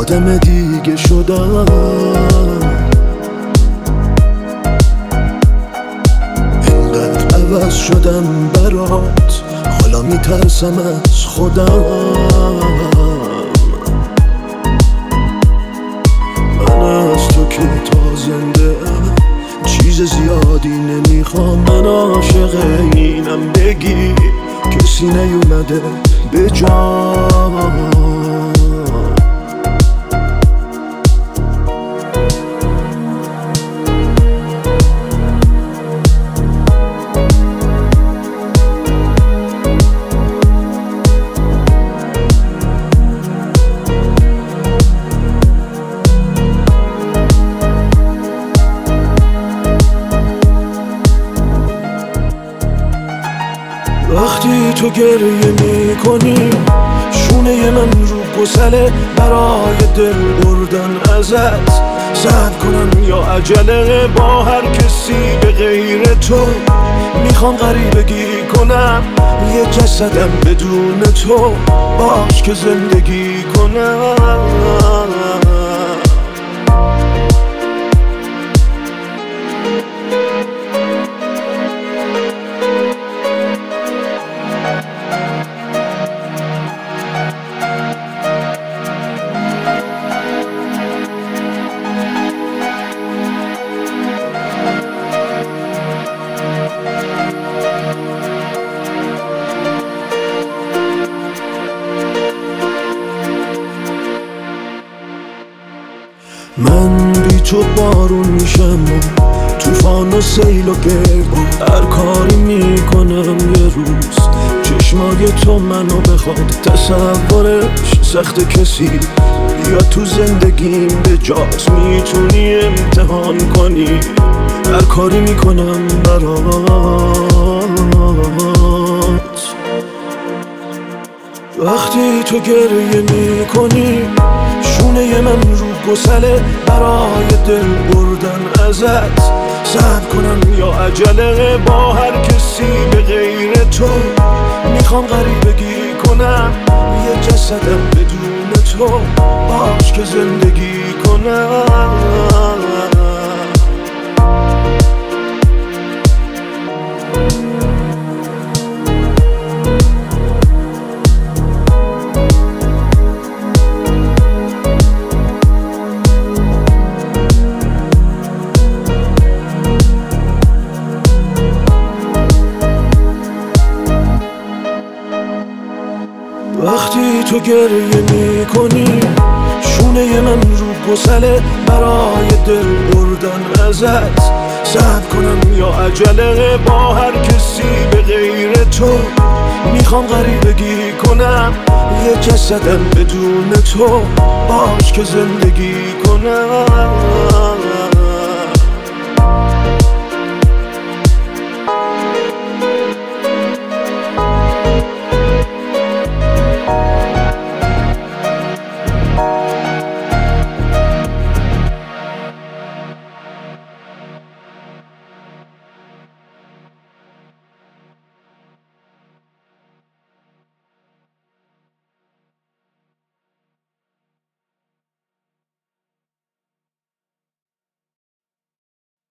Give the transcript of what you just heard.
آدم دیگه شدم. اینقدر عوض شدم برات، حالا میترسم از خودم. من از تو که تا زنده چیز زیادی نمیخوام. من عاشق اینم بگی کسی نیومده به جام. وقتی تو گریه میکنی شونه من رو گسله، برای دل بردن ازت صبر کنم یا عجله. با هر کسی به غیر تو میخوام غریبگی کنم، یه جسدم بدون تو باش که زندگی کنم. من بی تو بارون میشم، طوفان و سیل و گرد. هر کاری میکنم یه روز چشمای تو منو بخواد. تصورش سخت کسی یا تو زندگیم به جاست. میتونی امتحان کنی، هر کاری میکنم برات. وقتی تو گریه میکنی شونه من رو گسله، برای دل بردن ازت صبر کنم یا عجله. با هر کسی به غیر تو میخوام غریبگی کنم، یه جسدم بدون تو باش که زندگی کنم. وقتی تو گریه میکنی شونه من رو گسله، برای دل بردن ازت صبر کنم یا عجله. با هر کسی به غیر تو میخوام غریبگی کنم، یه جسدم بدون تو باش که زندگی کنم.